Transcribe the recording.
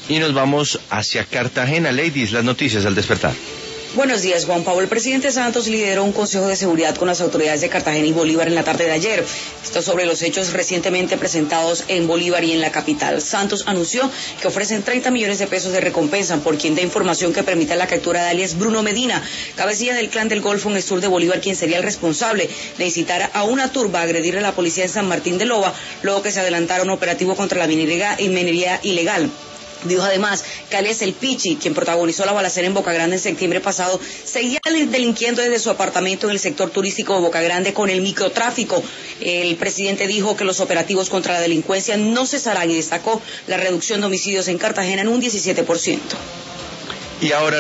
Y nos vamos hacia Cartagena. Ladies, las noticias al despertar. Buenos días, Juan Pablo. El presidente Santos lideró un consejo de seguridad con las autoridades de Cartagena y Bolívar en la tarde de ayer. Esto sobre los hechos recientemente presentados en Bolívar y en la capital. Santos anunció que ofrecen 30 millones de pesos de recompensa por quien dé información que permita la captura de alias Bruno Medina, cabecilla del clan del Golfo en el sur de Bolívar, quien sería el responsable de incitar a una turba a agredir a la policía en San Martín de Loba, luego que se adelantara un operativo contra la minería ilegal. Dijo además que alias El Pichi, quien protagonizó la balacera en Boca Grande en septiembre pasado, seguía delinquiendo desde su apartamento en el sector turístico de Boca Grande con el microtráfico. El presidente dijo que los operativos contra la delincuencia no cesarán y destacó la reducción de homicidios en Cartagena en un 17%. Y ahora